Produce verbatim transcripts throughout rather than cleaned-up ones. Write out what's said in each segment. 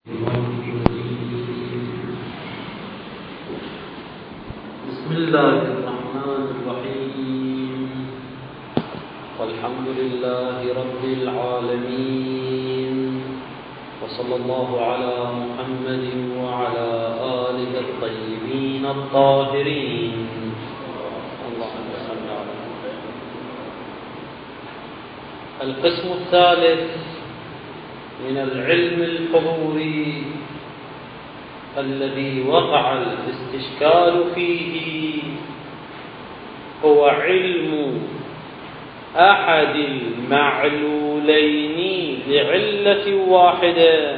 بسم الله الرحمن الرحيم. والحمد لله رب العالمين، وصلى الله على محمد وعلى آله الطيبين الطاهرين. اللهم صل على محمد. القسم الثالث من العلم الحضوري الذي وقع الاستشكال فيه هو علم أحد المعلولين لعلة واحدة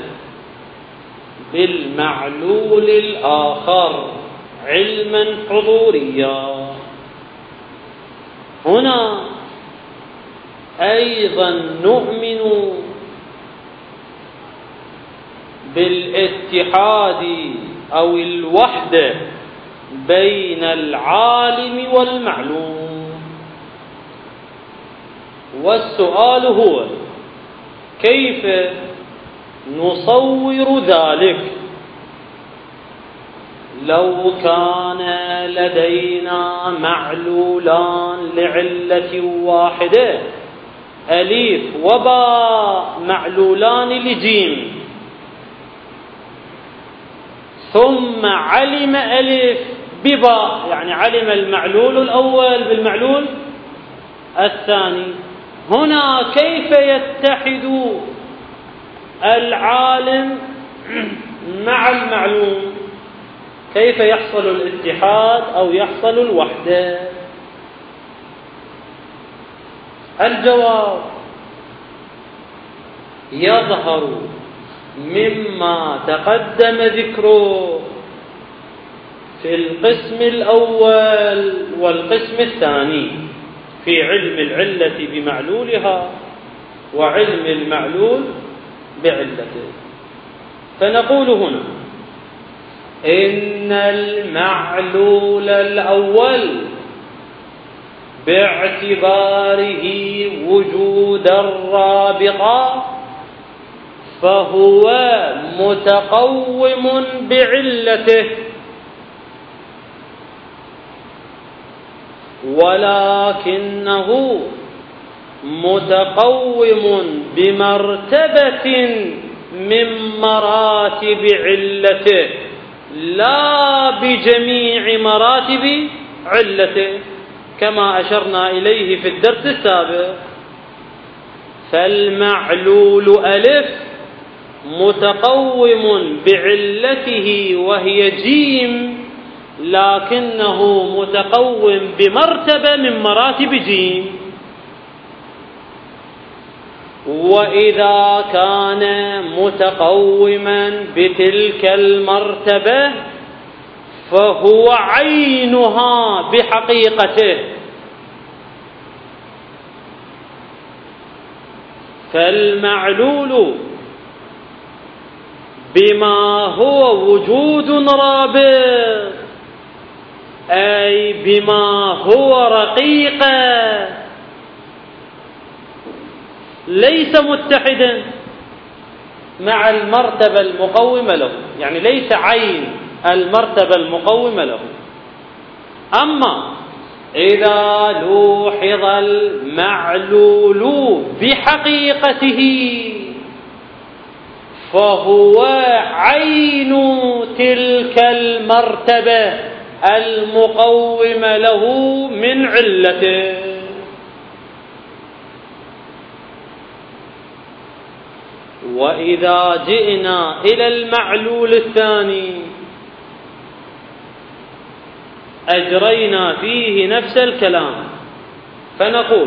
بالمعلول الآخر علما حضوريا. هنا أيضا نؤمن بالاتحاد أو الوحدة بين العالم والمعلوم. والسؤال هو كيف نصور ذلك لو كان لدينا معلولان لعلة واحدة، أليف وباء معلولان لجيم، ثم علم ألف بباء، يعني علم المعلول الأول بالمعلول الثاني. هنا كيف يتحد العالم مع المعلوم؟ كيف يحصل الاتحاد أو يحصل الوحدة؟ الجواب يظهر مما تقدم ذكره في القسم الأول والقسم الثاني في علم العلة بمعلولها وعلم المعلول بعلته. فنقول هنا إن المعلول الأول باعتباره وجود الرابطة فهو متقوم بعلته، ولكنه متقوم بمرتبة من مراتب علته لا بجميع مراتب علته، كما أشرنا إليه في الدرس السابق. فالمعلول ألف متقوم بعلته وهي جيم، لكنه متقوم بمرتبة من مراتب جيم. وإذا كان متقوما بتلك المرتبة فهو عينها بحقيقته. فالمعلول بما هو وجود رابط، أي بما هو رقيقة، ليس متحدا مع المرتبة المقومة له، يعني ليس عين المرتبة المقومة له. أما إذا لوحظ المعلول بحقيقته فهو عين تلك المرتبة المقومة له من علته. وإذا جئنا إلى المعلول الثاني أجرينا فيه نفس الكلام، فنقول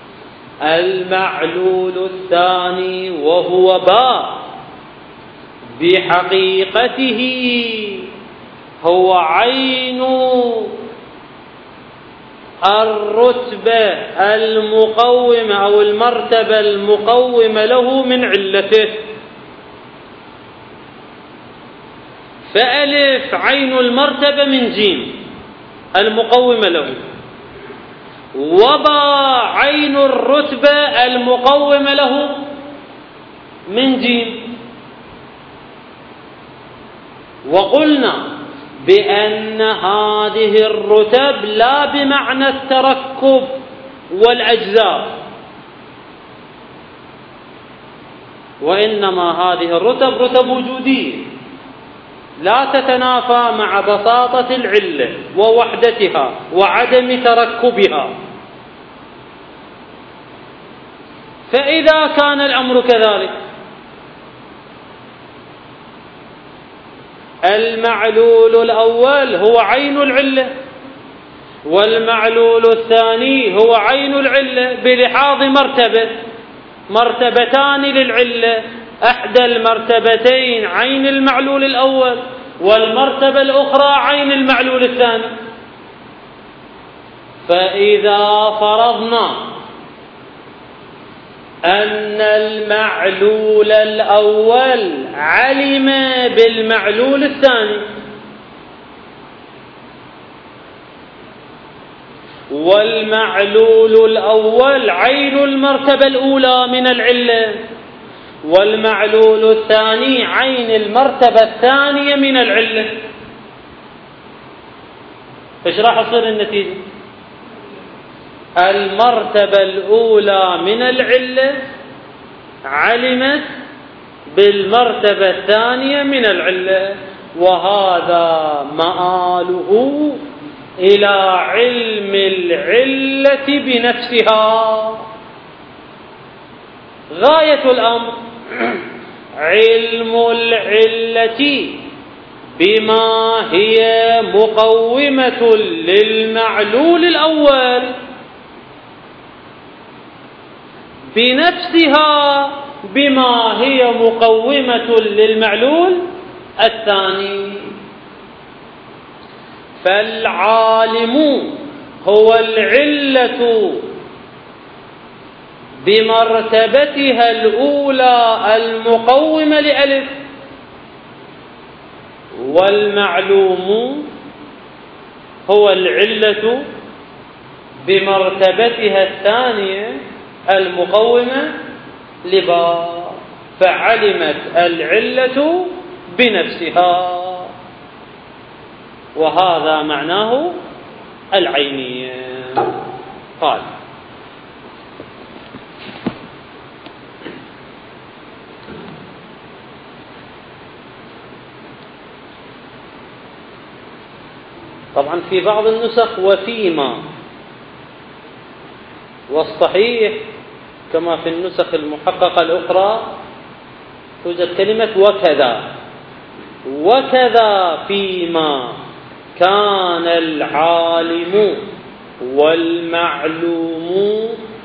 المعلول الثاني وهو باء بحقيقته هو عين الرتبة المقومة أو المرتبة المقومة له من علته. فألف عين المرتبة من جيم المقومة له، وباء عين الرتبة المقومة له من جيم. وقلنا بأن هذه الرتب لا بمعنى التركب والأجزاء، وإنما هذه الرتب رتب وجودية لا تتنافى مع بساطة العلة ووحدتها وعدم تركبها. فإذا كان الأمر كذلك، المعلول الأول هو عين العلة، والمعلول الثاني هو عين العلة بلحاظ مرتبة، مرتبتان للعلة، أحدى المرتبتين عين المعلول الأول، والمرتبة الأخرى عين المعلول الثاني. فإذا فرضنا أن المعلول الأول علم بالمعلول الثاني، والمعلول الأول عين المرتبة الأولى من العلة، والمعلول الثاني عين المرتبة الثانية من العلة، ايش راح تصير النتيجة؟ المرتبة الأولى من العلة علمت بالمرتبة الثانية من العلة، وهذا مآله إلى علم العلة بنفسها. غاية الأمر علم العلة بما هي مقومة للمعلول الأول بنفسها بما هي مقومة للمعلول الثاني. فالعالم هو العلة بمرتبتها الأولى المقومة لألف، والمعلوم هو العلة بمرتبتها الثانية المقومة لباء، فعلمت العلة بنفسها، وهذا معناه العينية. قال طبعا في بعض النسخ وفيما، والصحيح كما في النسخ المحققة الأخرى توجد كلمة وكذا، وكذا فيما كان العالم والمعلوم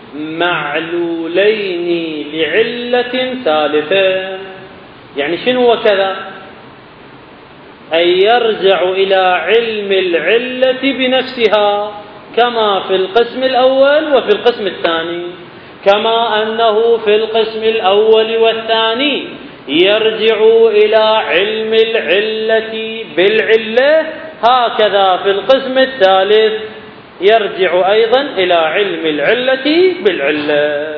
معلولين لعلة ثالثة. يعني شنو وكذا؟ أي يرجع إلى علم العلة بنفسها كما في القسم الأول وفي القسم الثاني، كما أنه في القسم الأول والثاني يرجع إلى علم العلة بالعلة، هكذا في القسم الثالث يرجع أيضا إلى علم العلة بالعلة.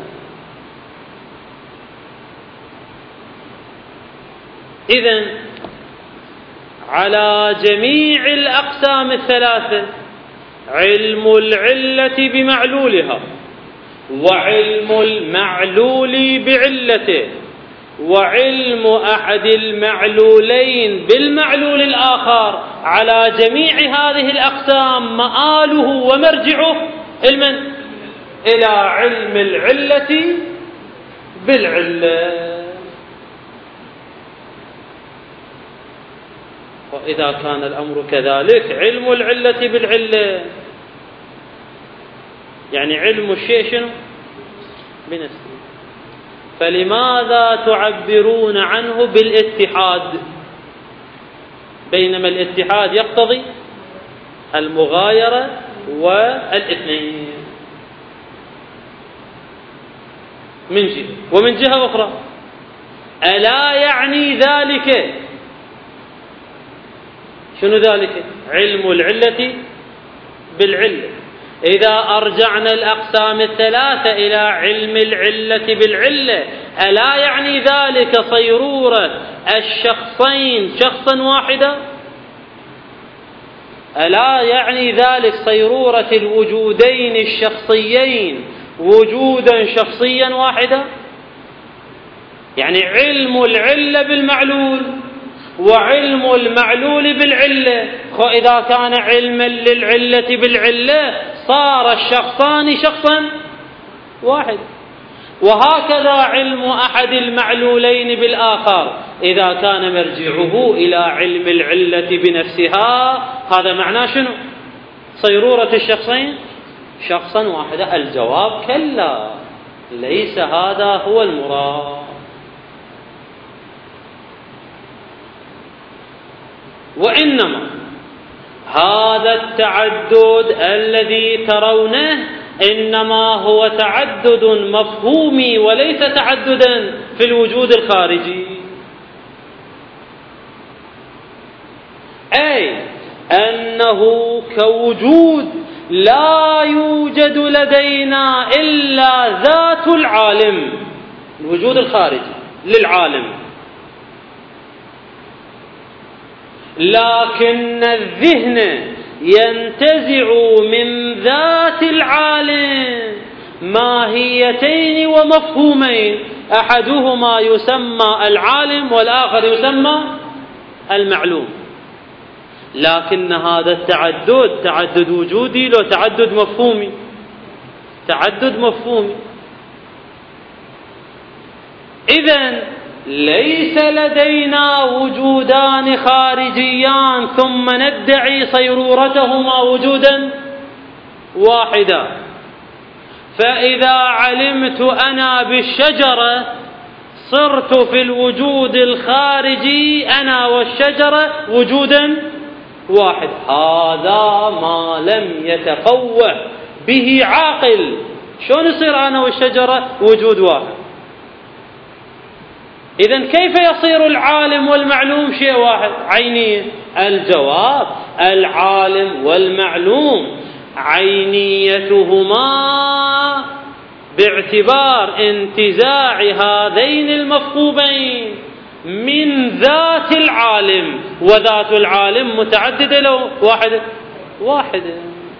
إذن على جميع الأقسام الثلاثة، علم العلة بمعلولها، وعلم المعلول بعلته، وعلم أحد المعلولين بالمعلول الآخر، على جميع هذه الأقسام مآله ومرجعه المن إلى علم العلة بالعلة. وإذا كان الأمر كذلك علم العلة بالعلة يعني علم الشيء شنو؟ بنفسه. فلماذا تعبرون عنه بالاتحاد بينما الاتحاد يقتضي المغايرة والاثنين من جهة، ومن جهة أخرى ألا يعني ذلك شنو ذلك؟ علم العلة بالعلة إذا أرجعنا الأقسام الثلاثة إلى علم العلة بالعلة، ألا يعني ذلك صيرورة الشخصين شخصا واحدا؟ ألا يعني ذلك صيرورة الوجودين الشخصيين وجودا شخصيا واحدا؟ يعني علم العلة بالمعلول وعلم المعلول بالعلة، وإذا كان علما للعلة بالعلة صار الشخصان شخصا واحد. وهكذا علم أحد المعلولين بالآخر إذا كان مرجعه إلى علم العلة بنفسها، هذا معناه شنو؟ صيرورة الشخصين شخصا واحدا. الجواب كلا، ليس هذا هو المراد. وإنما هذا التعدد الذي ترونه إنما هو تعدد مفهومي وليس تعددا في الوجود الخارجي، أي أنه كوجود لا يوجد لدينا إلا ذات العالم، الوجود الخارجي للعالم، لكن الذهن ينتزع من ذات العالم ماهيتين ومفهومين، أحدهما يسمى العالم والآخر يسمى المعلوم. لكن هذا التعدد تعدد وجودي لو تعدد مفهومي، تعدد مفهومي. إذن ليس لدينا وجودان خارجيان ثم ندعي صيرورتهما وجودا واحدا. فإذا علمت أنا بالشجرة صرت في الوجود الخارجي أنا والشجرة وجودا واحد. هذا ما لم يتفوه به عاقل. شلون يصير أنا والشجرة وجود واحد؟ إذن كيف يصير العالم والمعلوم شيء واحد عينيا؟ الجواب: العالم والمعلوم عينيتهما باعتبار انتزاع هذين المفهومين من ذات العالم، وذات العالم متعددة لو واحدة واحدة.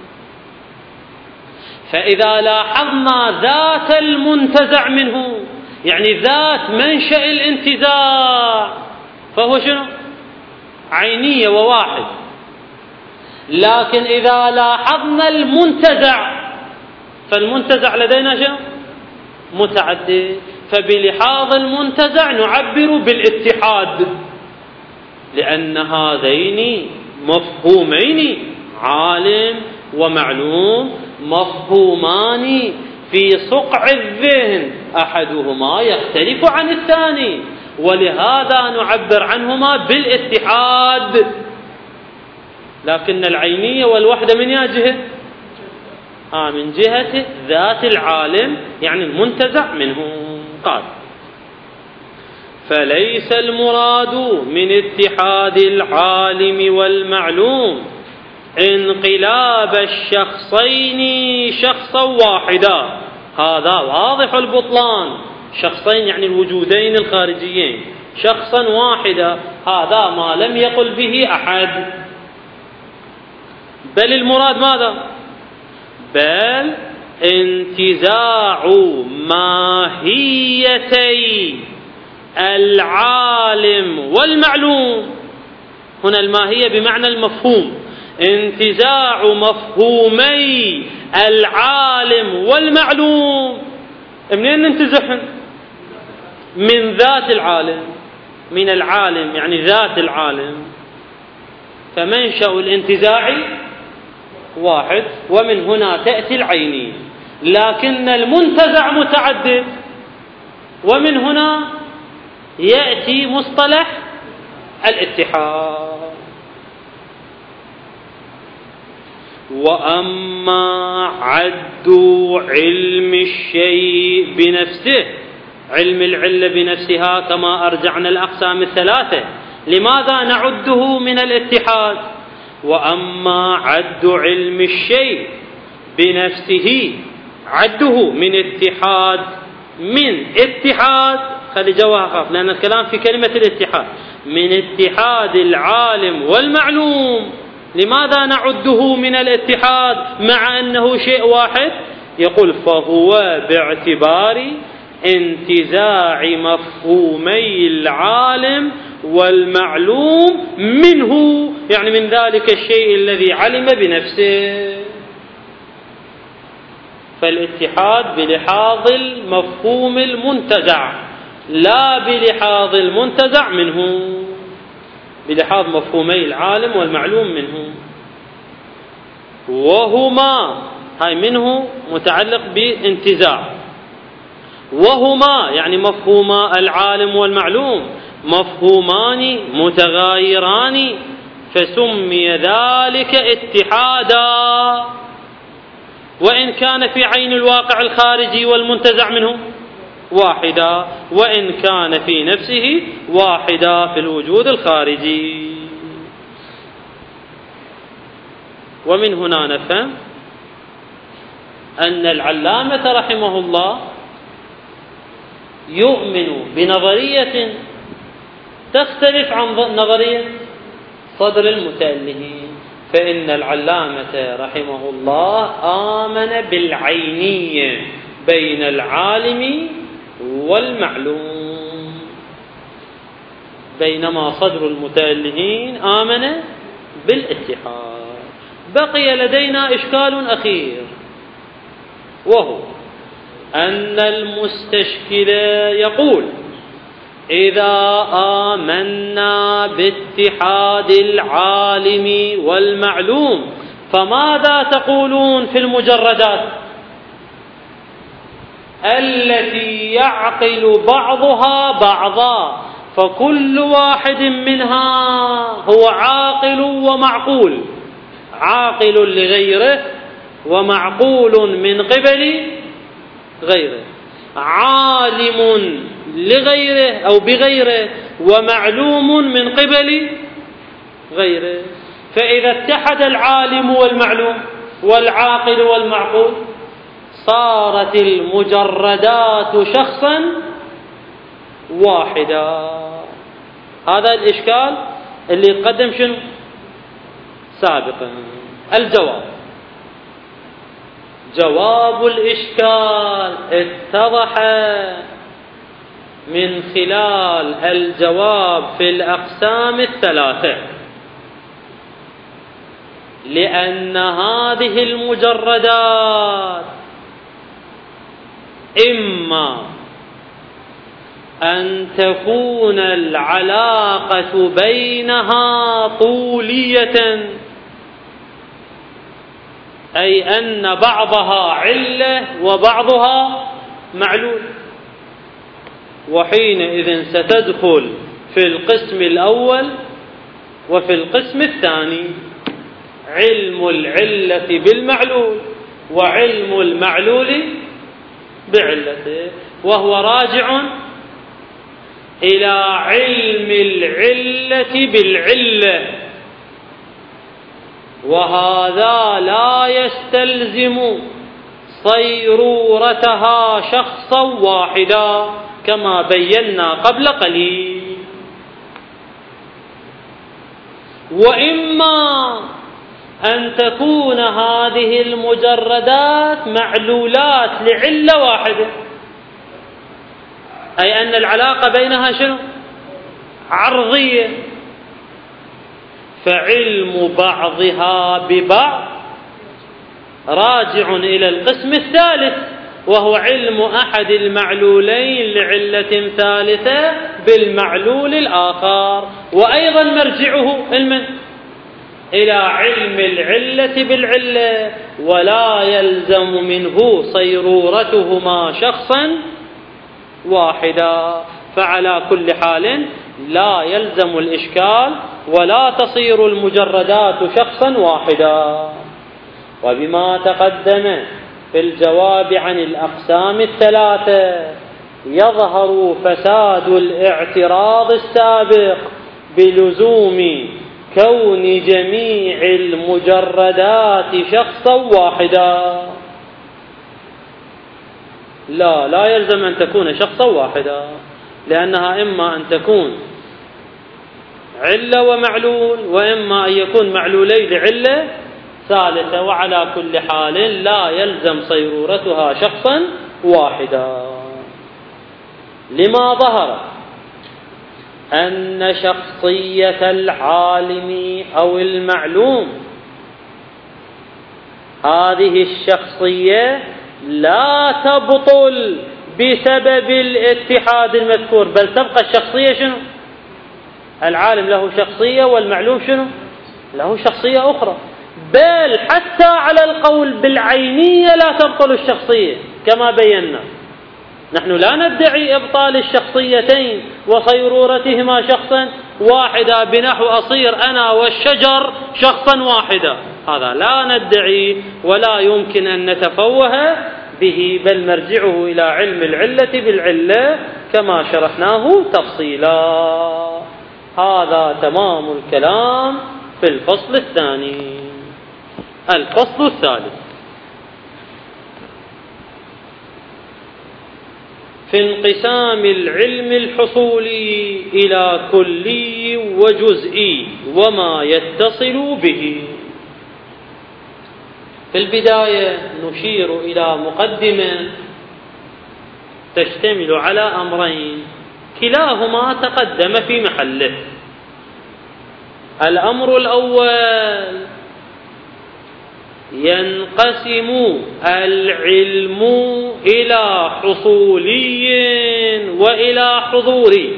فإذا لاحظنا ذات المنتزع منه، يعني ذات منشأ الانتزاع، فهو شنو؟ عينية وواحد. لكن إذا لاحظنا المنتزع، فالمنتزع لدينا شنو؟ متعدد. فبلحاظ المنتزع نعبر بالاتحاد، لأن هذين مفهومين عالم ومعلوم مفهومان في صقع الذهن، أحدهما يختلف عن الثاني، ولهذا نعبر عنهما بالاتحاد. لكن العينية والوحدة من يا جهة؟ آه من جهة ذات العالم، يعني المنتزع منه. قال: فليس المراد من اتحاد العالم والمعلوم انقلاب الشخصين شخصا واحدا. هذا واضح البطلان. شخصين يعني الوجودين الخارجيين شخصا واحدا، هذا ما لم يقل به أحد. بل المراد ماذا؟ بل انتزاع ماهيتي العالم والمعلوم. هنا الماهية بمعنى المفهوم، انتزاع مفهومي العالم والمعلوم. منين ننتزعهم؟ من ذات العالم، من العالم يعني ذات العالم. فمنشأ الانتزاع واحد، ومن هنا تأتي العينية. لكن المنتزع متعدد، ومن هنا يأتي مصطلح الاتحاد. وأما عد علم الشيء بنفسه، علم العلة بنفسها كما أرجعنا الأقسام الثلاثة، لماذا نعده من الاتحاد؟ وأما عد علم الشيء بنفسه عده من اتحاد من اتحاد خلي جواها خاف لأن الكلام في كلمة الاتحاد من اتحاد العالم والمعلوم. لماذا نعده من الاتحاد مع أنه شيء واحد؟ يقول فهو باعتبار انتزاع مفهومي العالم والمعلوم منه، يعني من ذلك الشيء الذي علم بنفسه. فالاتحاد بلحاظ المفهوم المنتزع لا بلحاظ المنتزع منه، بلحاظ مفهومي العالم والمعلوم منه. وهما هاي منه متعلق بانتزاع، وهما يعني مفهوما العالم والمعلوم مفهومان متغايران فسمي ذلك اتحادا، وإن كان في عين الواقع الخارجي والمنتزع منه واحدا، وإن كان في نفسه واحدا في الوجود الخارجي. ومن هنا نفهم أن العلامة رحمه الله يؤمن بنظرية تختلف عن نظرية صدر المتألهين، فإن العلامة رحمه الله آمن بالعينية بين العالم والمعلوم، بينما صدر المتألهين آمن بالاتحاد. بقي لدينا إشكال أخير، وهو أن المستشكل يقول إذا آمنا باتحاد العالم والمعلوم فماذا تقولون في المجردات التي يعقل بعضها بعضا، فكل واحد منها هو عاقل ومعقول، عاقل لغيره ومعقول من قبل غيره، عالم لغيره أو بغيره ومعلوم من قبل غيره. فإذا اتحد العالم والمعلوم والعاقل والمعقول صارت المجردات شخصا واحدا. هذا الإشكال اللي قدم شنو سابقا. الجواب جواب الإشكال اتضح من خلال الجواب في الأقسام الثلاثة، لأن هذه المجردات إما أن تكون العلاقة بينها طولية، أي أن بعضها علة وبعضها معلول، وحينئذ ستدخل في القسم الأول وفي القسم الثاني علم العلة بالمعلول وعلم المعلول بعلته، وهو راجع إلى علم العلة بالعلة، وهذا لا يستلزم صيرورتها شخصا واحدا كما بينا قبل قليل. وإما أن تكون هذه المجردات معلولات لعلة واحدة، أي أن العلاقة بينها شنو عرضية، فعلم بعضها ببعض راجع إلى القسم الثالث، وهو علم أحد المعلولين لعلة ثالثة بالمعلول الآخر، وأيضا مرجعه علم إلى علم العلة بالعلة، ولا يلزم منه صيرورتهما شخصا واحدا. فعلى كل حال لا يلزم الإشكال ولا تصير المجردات شخصا واحدا. وبما تقدم في الجواب عن الأقسام الثلاثة يظهر فساد الاعتراض السابق بلزوم كون جميع المجردات شخصا واحدا. لا لا يلزم أن تكون شخصا واحدا، لأنها إما أن تكون علة ومعلول، وإما أن يكون معلولين لعلة ثالثة، وعلى كل حال لا يلزم صيرورتها شخصا واحدا. لما ظهر أن شخصية العالم أو المعلوم هذه الشخصية لا تبطل بسبب الاتحاد المذكور، بل تبقى الشخصية شنو؟ العالم له شخصية والمعلوم شنو؟ له شخصية أخرى. بل حتى على القول بالعينية لا تبطل الشخصية كما بينا. نحن لا ندعي إبطال الشخصيتين وصيرورتهما شخصا واحدا بنحو أصير أنا والشجر شخصا واحدا، هذا لا ندعي ولا يمكن أن نتفوه به، بل مرجعه إلى علم العلة بالعلة كما شرحناه تفصيلا. هذا تمام الكلام في الفصل الثاني. الفصل الثالث في انقسام العلم الحصولي إلى كلي وجزئي وما يتصل به. في البداية نشير إلى مقدمة تشتمل على أمرين كلاهما تقدم في محله. الأمر الأول: ينقسم العلم إلى حصولي وإلى حضوري،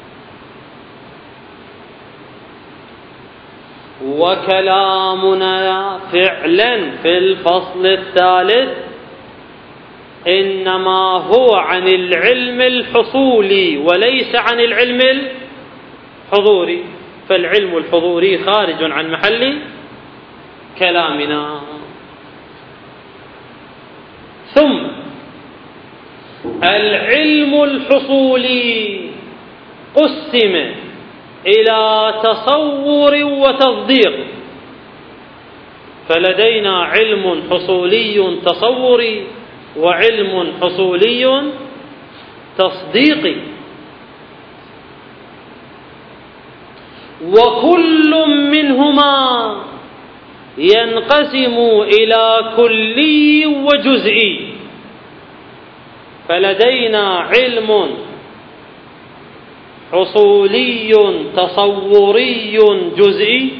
وكلامنا فعلا في الفصل الثالث إنما هو عن العلم الحصولي وليس عن العلم الحضوري، فالعلم الحضوري خارج عن محل كلامنا. ثم العلم الحصولي قسم إلى تصور وتصديق، فلدينا علم حصولي تصوري وعلم حصولي تصديقي، وكل منهما ينقسم إلى كلي وجزئي. فلدينا علم حصولي تصوري جزئي،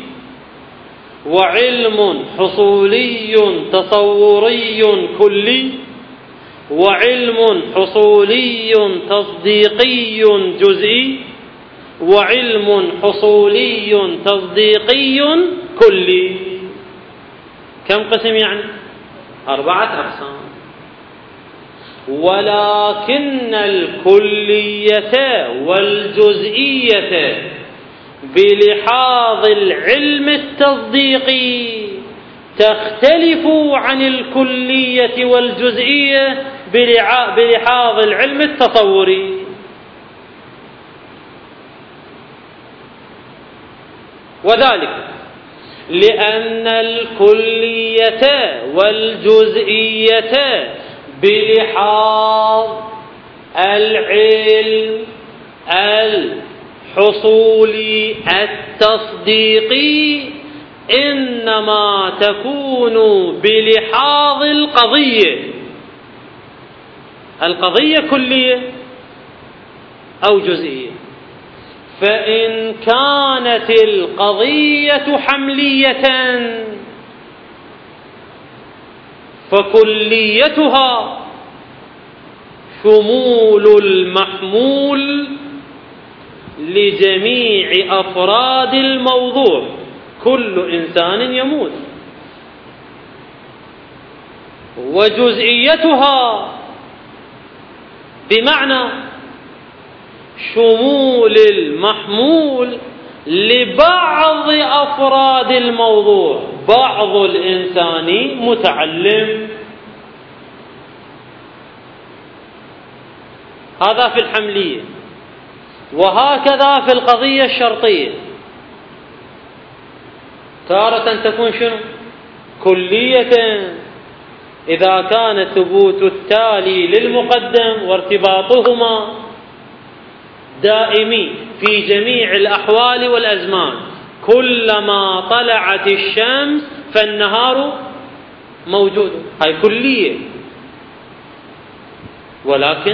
وعلم حصولي تصوري كلي، وعلم حصولي تصديقي جزئي، وعلم حصولي تصديقي كلي. كم قسم يعني؟ أربعة أقسام. ولكن الكلية والجزئية بلحاظ العلم التصديقي تختلف عن الكلية والجزئية بلحاظ العلم التصوري. وذلك لأن الكلية والجزئية بلحاظ العلم الحصولي التصديقي إنما تكون بلحاظ القضية. القضية كلية أو جزئية، فإن كانت القضية حملية فكليتها شمول المحمول لجميع أفراد الموضوع، كل إنسان يموت. وجزئيتها بمعنى شمول المحمول لبعض أفراد الموضوع، بعض الإنسان متعلم. هذا في الحملية، وهكذا في القضية الشرطية. تارة تكون شنو؟ كلية، إذا كان ثبوت التالي للمقدم وارتباطهما دائمي في جميع الأحوال والأزمان، كلما طلعت الشمس فالنهار موجود، هاي كلية. ولكن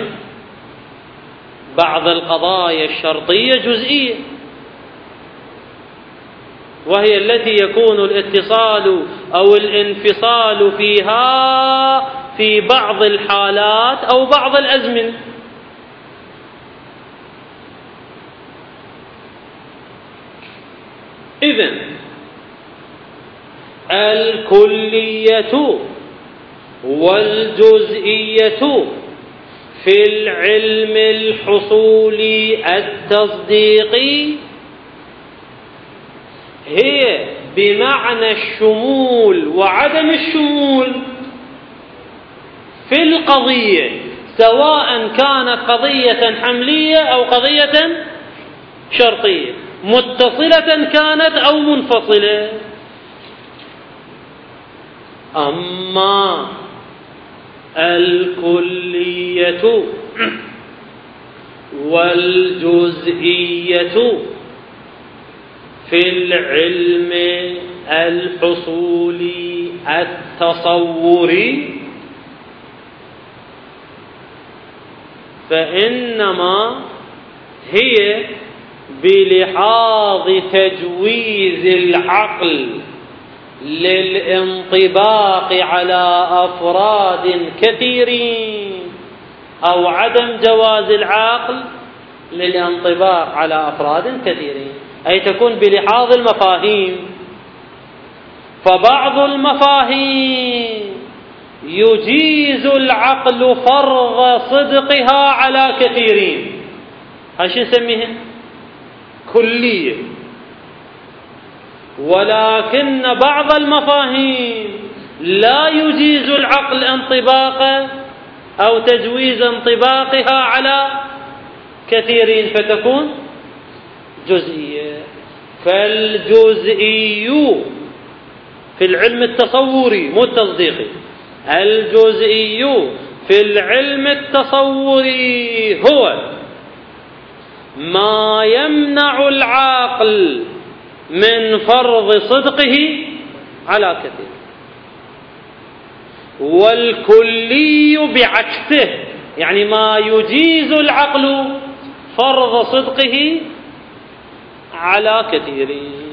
بعض القضايا الشرطية جزئية، وهي التي يكون الاتصال أو الانفصال فيها في بعض الحالات أو بعض الأزمنة. إذن الكلية والجزئية في العلم الحصولي التصديقي هي بمعنى الشمول وعدم الشمول في القضية، سواء كانت قضية حملية أو قضية شرطية، متصلة كانت أو منفصلة. أما الكلية والجزئية في العلم الحصولي التصوري فإنما هي بلحاظ تجويز العقل للانطباق على أفراد كثيرين أو عدم جواز العقل للانطباق على أفراد كثيرين، أي تكون بلحاظ المفاهيم. فبعض المفاهيم يجيز العقل فرض صدقها على كثيرين، هاي نسميها كلية. ولكن بعض المفاهيم لا يجيز العقل انطباق أو تجويز انطباقها على كثيرين، فتكون جزئية. فالجزئي في العلم التصوري مو التصديقي، الجزئي في العلم التصوري هو ما يمنع العاقل من فرض صدقه على كثير، والكلي بعكسه، يعني ما يجيز العقل فرض صدقه على كثير،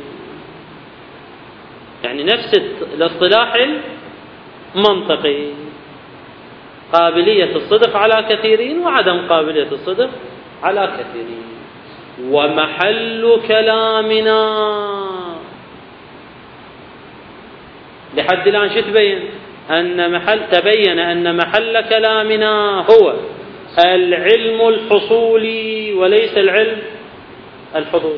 يعني نفس الاصطلاح المنطقي، قابلية الصدق على كثيرين وعدم قابلية الصدق على كثيرين. ومحل كلامنا لحد الآن شو تبين؟ أن محل تبين أن محل كلامنا هو العلم الحصولي وليس العلم الحضوري،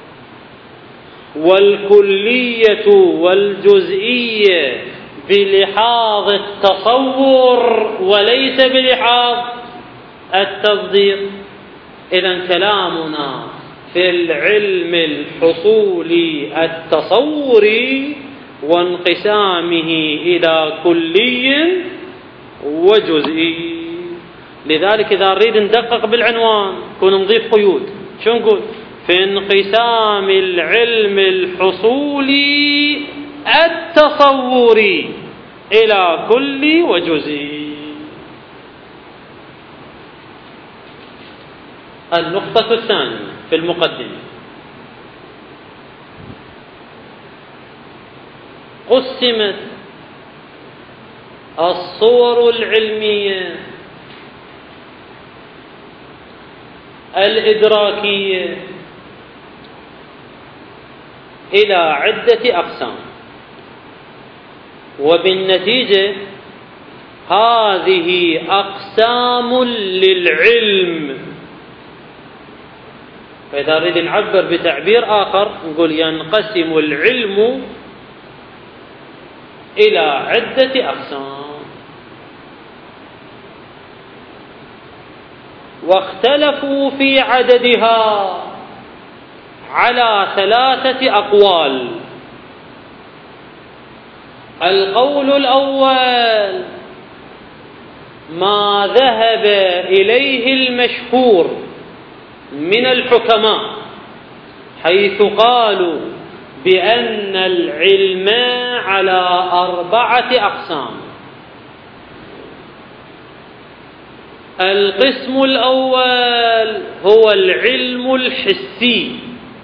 والكلية والجزئية بلحاظ التصور وليس بلحاظ التصديق. إذن كلامنا في العلم الحصولي التصوري وانقسامه إلى كلي وجزئي. لذلك إذا نريد ندقق بالعنوان كون نضيف قيود، شو نقول؟ في انقسام العلم الحصولي التصوري إلى كلي وجزئي. النقطة الثانية في المقدمة: قسمت الصور العلمية الإدراكية إلى عدة أقسام، وبالنتيجة هذه أقسام للعلم. فإذا نريد نعبر بتعبير آخر نقول ينقسم العلم إلى عدة أقسام، واختلفوا في عددها على ثلاثة أقوال. القول الأول ما ذهب إليه المشهور من الحكماء، حيث قالوا بأن العلم على أربعة أقسام. القسم الأول هو العلم الحسي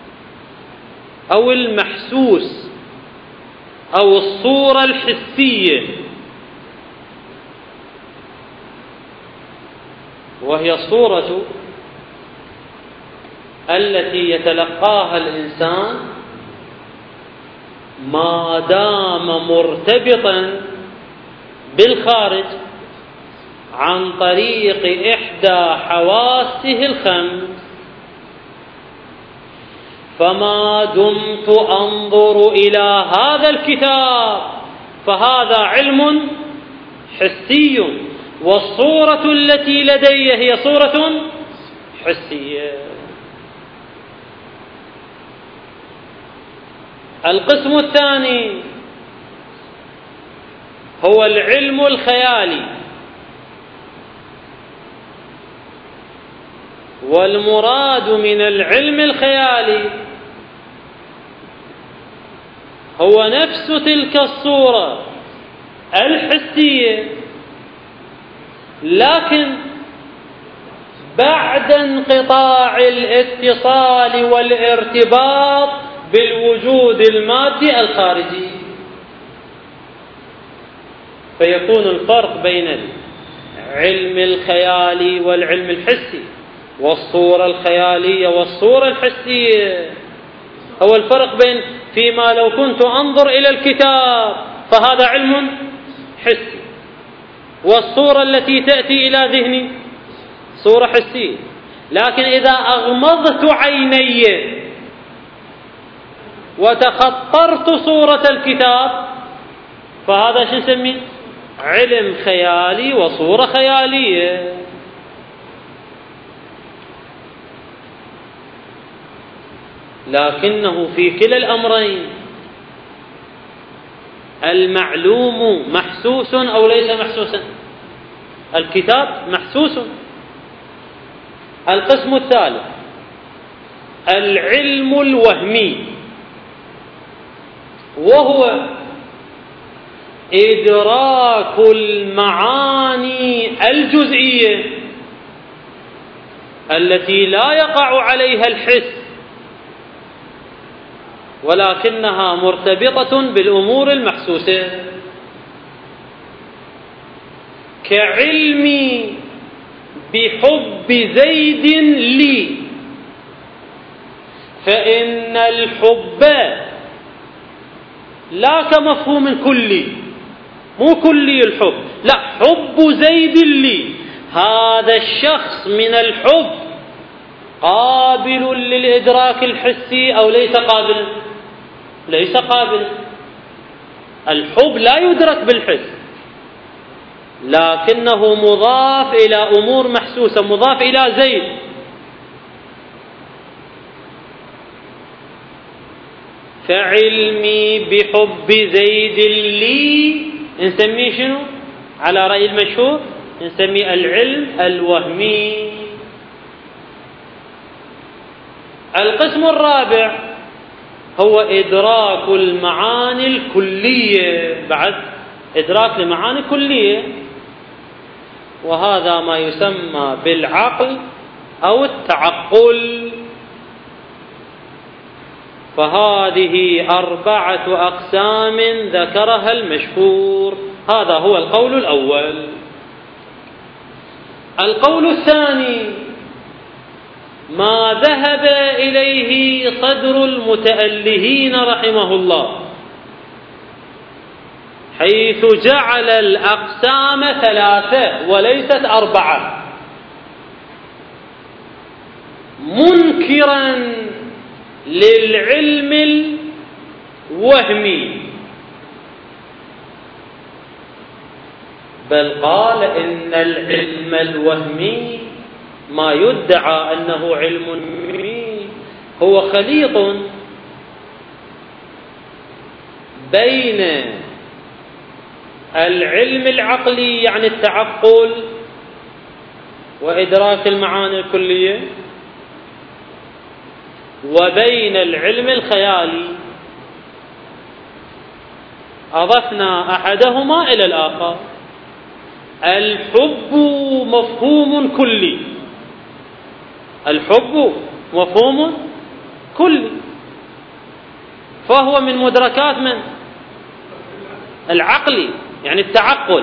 أو المحسوس أو الصورة الحسية، وهي الصورة التي يتلقاها الإنسان ما دام مرتبطا بالخارج عن طريق إحدى حواسه الخمس. فما دمت أنظر إلى هذا الكتاب فهذا علم حسي، والصورة التي لدي هي صورة حسية. القسم الثاني هو العلم الخيالي، والمراد من العلم الخيالي هو نفس تلك الصورة الحسية، لكن بعد انقطاع الاتصال والارتباط بالوجود المادي الخارجي. فيكون الفرق بين العلم الخيالي والعلم الحسي والصورة الخيالية والصورة الحسية هو الفرق بين فيما لو كنت أنظر إلى الكتاب فهذا علم حسي، والصورة التي تأتي إلى ذهني صورة حسية. لكن إذا أغمضت عيني وتخطرت صورة الكتاب فهذا شو نسميه؟ علم خيالي وصورة خيالية. لكنه في كلا الأمرين المعلوم محسوس أو ليس محسوسا؟ الكتاب محسوس. القسم الثالث العلم الوهمي، وهو إدراك المعاني الجزئية التي لا يقع عليها الحس ولكنها مرتبطة بالأمور المحسوسة، كعلمي بحب زيد لي، فإن الحب لا كمفهوم كلي، مو كلي الحب، لا، حب زيد لي، هذا الشخص من الحب قابل للإدراك الحسي أو ليس قابل؟ ليس قابل. الحب لا يدرك بالحس، لكنه مضاف إلى أمور محسوسة، مضاف إلى زيد. فعلمي بحب زيد لي نسميه شنو؟ على رأي المشهور نسميه العلم الوهمي. القسم الرابع هو إدراك المعاني الكلية، بعد إدراك المعاني الكلية، وهذا ما يسمى بالعقل أو التعقل. فهذه أربعة أقسام ذكرها المشهور. هذا هو القول الأول. القول الثاني ما ذهب إليه صدر المتألهين رحمه الله، حيث جعل الأقسام ثلاثة وليست أربعة، منكرا للعلم الوهمي، بل قال إن العلم الوهمي ما يدعى أنه علم هو خليط بين العلم العقلي يعني التعقل وإدراك المعاني الكلية، وبين العلم الخيالي أضفنا أحدهما إلى الآخر. الحب مفهوم كلي، الحب مفهوم كلي، فهو من مدركات من العقل يعني التعقل.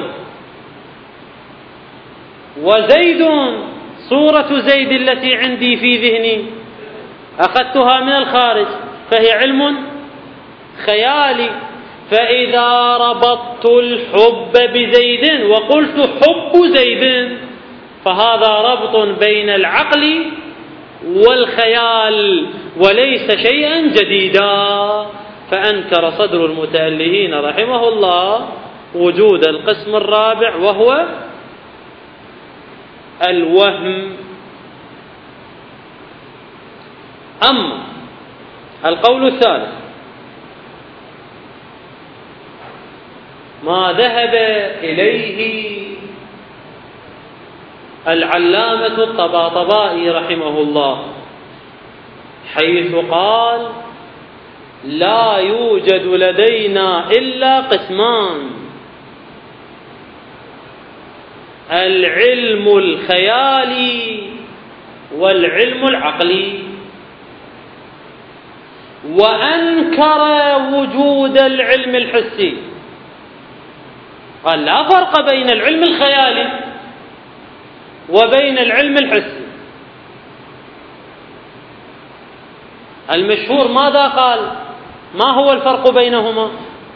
وزيد صورة زيد التي عندي في ذهني أخذتها من الخارج فهي علم خيالي، فإذا ربطت الحب بزيد وقلت حب زيد فهذا ربط بين العقل والخيال وليس شيئا جديدا. فأنكر صدر المتألهين رحمه الله وجود القسم الرابع وهو الوهم. أما القول الثالث ما ذهب إليه العلامة الطباطبائي رحمه الله، حيث قال لا يوجد لدينا إلا قسمان: العلم الخيالي والعلم العقلي، وأنكر وجود العلم الحسي. قال لا فرق بين العلم الخيالي وبين العلم الحسي. المشهور ماذا قال؟ ما هو الفرق بينهما؟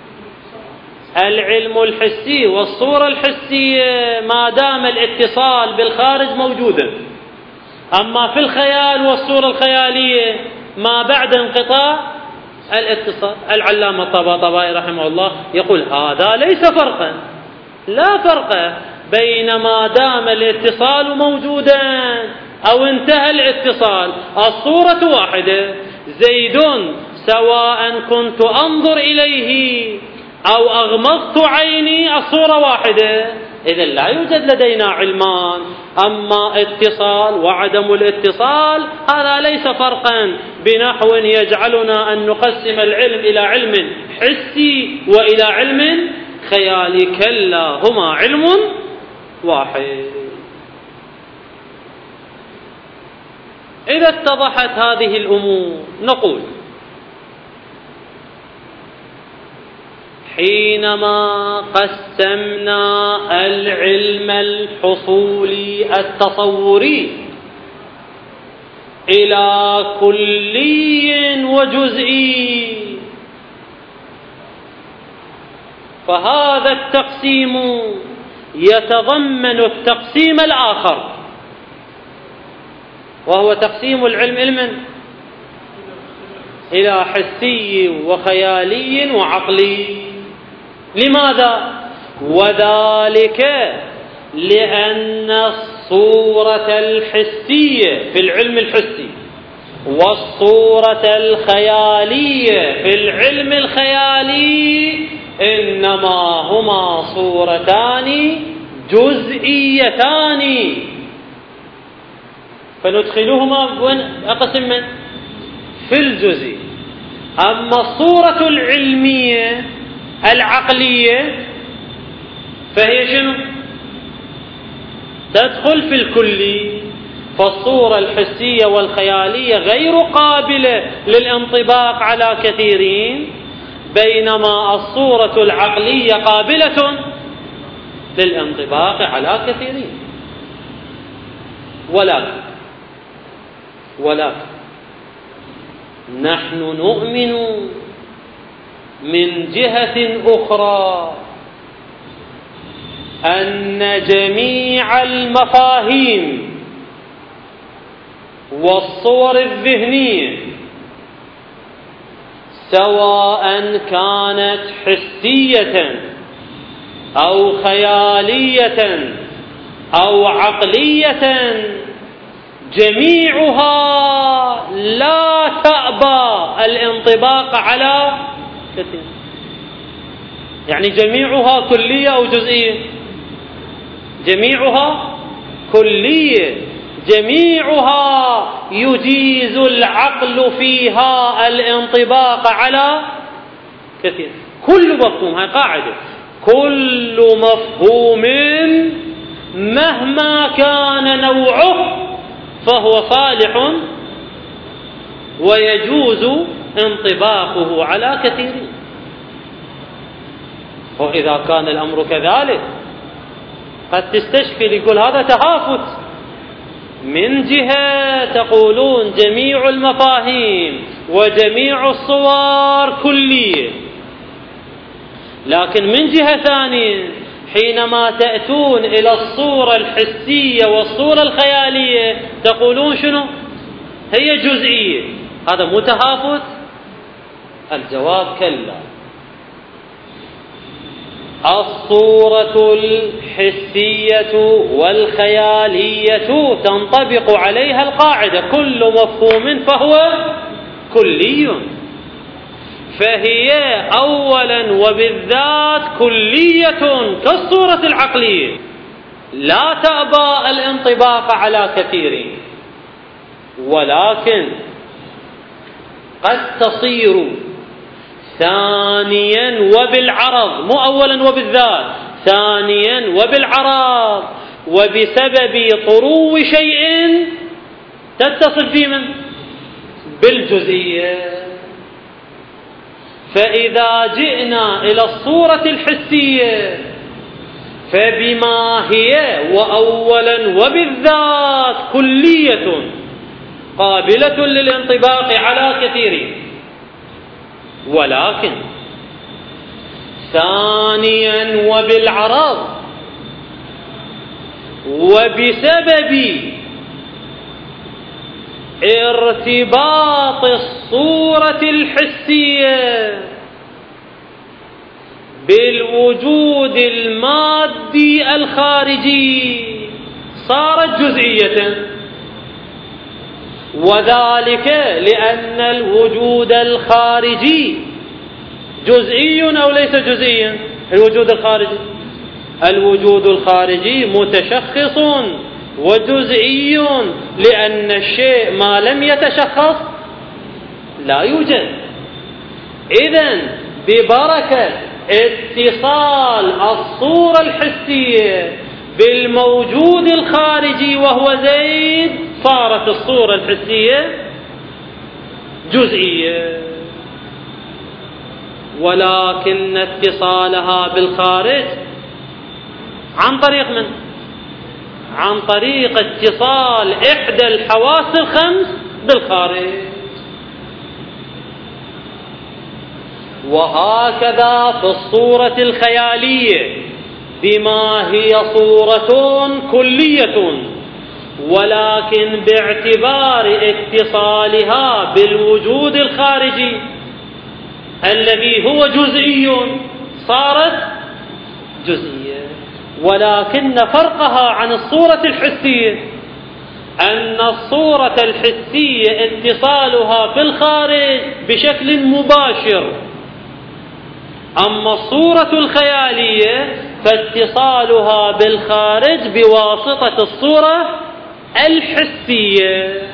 العلم الحسي والصورة الحسية ما دام الاتصال بالخارج موجودا، أما في الخيال والصورة الخيالية ما بعد انقطاع الاتصال. العلامة الطباطبائي رحمه الله يقول هذا ليس فرقا، لا فرق بين ما دام الاتصال موجودا أو انتهى الاتصال، الصورة واحدة. زيد سواء كنت أنظر إليه أو أغمضت عيني الصورة واحدة. إذن لا يوجد لدينا علمان، أما اتصال وعدم الاتصال هذا ليس فرقا بنحو يجعلنا أن نقسم العلم إلى علم حسي وإلى علم خيالي. كلا، هما علم واحد. إذا اتضحت هذه الأمور نقول حينما قسمنا العلم الحصولي التصوري إلى كلي وجزئي فهذا التقسيم يتضمن التقسيم الآخر وهو تقسيم العلم علما إلى حسي وخيالي وعقلي. لماذا؟ وذلك لأن الصورة الحسية في العلم الحسي والصورة الخيالية في العلم الخيالي إنما هما صورتان جزئيتان، فندخلهما وين أقسم من؟ في الجزء. أما الصورة العلمية العقلية فهي شنو؟ تدخل في الكلي. فالصورة الحسية والخيالية غير قابلة للانطباق على كثيرين، بينما الصورة العقلية قابلة للانطباق على كثيرين. ولكن ولكن نحن نؤمن من جهة أخرى أن جميع المفاهيم والصور الذهنية سواء كانت حسية أو خيالية أو عقلية جميعها لا تأبى الانطباق على كثير. يعني جميعها كلية أو جزئية؟ جميعها كلية، جميعها يجيز العقل فيها الانطباق على كثير. كل مفهوم، هاي قاعدة، كل مفهوم مهما كان نوعه فهو صالح ويجوز انطباقه على كثير. وإذا كان الأمر كذلك قد تستشكل، يقول هذا تهافت. من جهة تقولون جميع المفاهيم وجميع الصور كلية، لكن من جهة ثانية حينما تأتون إلى الصورة الحسية والصورة الخيالية تقولون شنو؟ هي جزئية. هذا مو تهافت؟ الجواب كلا. الصورة الحسية والخيالية تنطبق عليها القاعدة كل مفهوم فهو كلي، فهي أولا وبالذات كلية كالصورة العقلية، لا تأبى الانطباق على كثير، ولكن قد تصير ثانيا وبالعرض، مو أولا وبالذات، ثانيا وبالعرض، وبسبب طرو شيء تتصل فيه من بالجزئية. فإذا جئنا إلى الصورة الحسية فبما هي وأولا وبالذات كلية قابلة للانطباق على كثير، ولكن ثانيا وبالعرض وبسبب ارتباط الصورة الحسية بالوجود المادي الخارجي صارت جزئية، وذلك لأن الوجود الخارجي جزئي أو ليس جزئيا؟ الوجود الخارجي الوجود الخارجي متشخص وجزئي، لأن الشيء ما لم يتشخص لا يوجد. إذن ببركة اتصال الصورة الحسية بالموجود الخارجي وهو زيد صارت الصورة الحسية جزئية، ولكن اتصالها بالخارج عن طريق من؟ عن طريق اتصال إحدى الحواس الخمس بالخارج. وهكذا في الصورة الخيالية بما هي صورة كلية، ولكن باعتبار اتصالها بالوجود الخارجي الذي هو جزئي صارت جزئية. ولكن فرقها عن الصورة الحسية أن الصورة الحسية اتصالها في الخارج بشكل مباشر، أما الصورة الخيالية فاتصالها بالخارج بواسطة الصورة الحسية.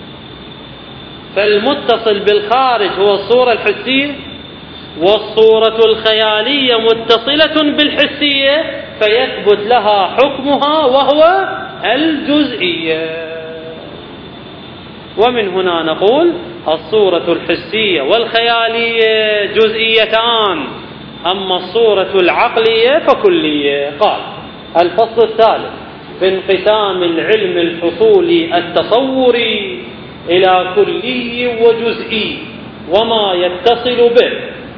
فالمتصل بالخارج هو الصورة الحسية، والصورة الخيالية متصلة بالحسية فيثبت لها حكمها وهو الجزئية. ومن هنا نقول الصورة الحسية والخيالية جزئيتان، أما الصورة العقلية فكلية. قال الفصل الثالث في انقسام العلم الحصولي التصوري إلى كلي وجزئي وما يتصل به.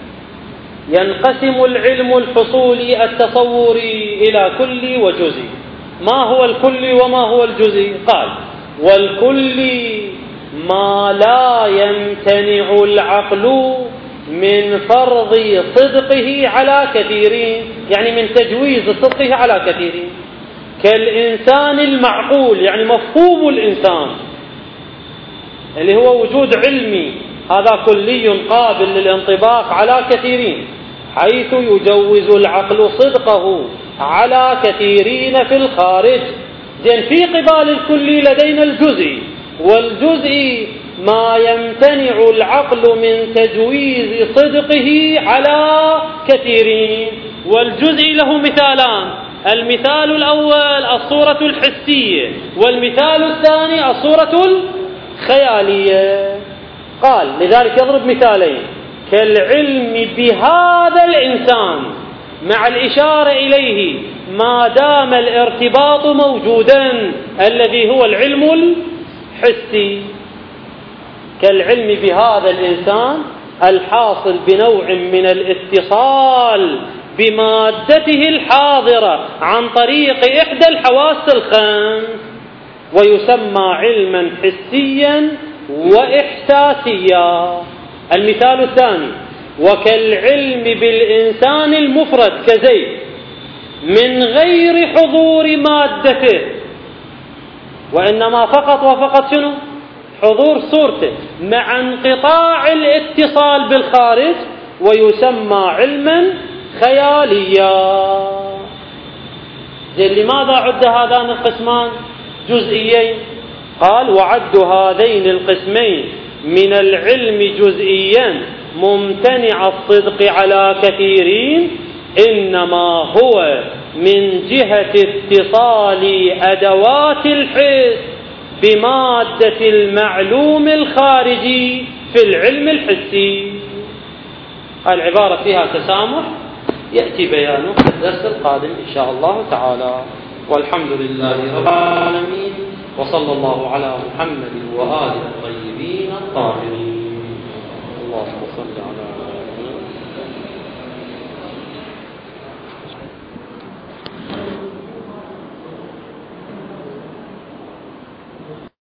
ينقسم العلم الحصولي التصوري إلى كلي وجزئي. ما هو الكلي وما هو الجزئي؟ قال والكلي ما لا يمتنع العقل من فرض صدقه على كثيرين، يعني من تجويز صدقه على كثيرين، كالإنسان المعقول، يعني مفهوم الإنسان اللي هو وجود علمي، هذا كلي قابل للانطباق على كثيرين. حيث يجوز العقل صدقه على كثيرين في الخارج. زين، في قبال الكلي لدينا الجزئي، والجزئي ما يمتنع العقل من تجويز صدقه على كثيرين. والجزئي له مثالان: المثال الأول الصورة الحسية، والمثال الثاني الصورة الخيالية. قال لذلك يضرب مثالين: كالعلم بهذا الإنسان، مع الإشارة إليه ما دام الارتباط موجودا الذي هو العلم الحسي. كالعلم بهذا الإنسان الحاصل بنوع من الاتصال بمادته الحاضرة عن طريق إحدى الحواس الخمس، ويسمى علما حسيا وإحساسيا. المثال الثاني: وكالعلم بالإنسان المفرد كزيد من غير حضور مادته، وإنما فقط وفقط شنو؟ حضور صورته مع انقطاع الاتصال بالخارج، ويسمى علما خياليا. زين، لماذا عد هذان القسمان جزئيين؟ قال: وعد هذين القسمين من العلم جزئيا ممتنع الصدق على كثيرين إنما هو من جهة اتصال أدوات الحس بمادة المعلوم الخارجي في العلم الحسي. العبارة فيها تسامح، يأتي بيانه في الدرس القادم إن شاء الله تعالى. والحمد لله رب العالمين، وصلى الله على محمد وآله الطيبين الطاهرين. اللهم صل على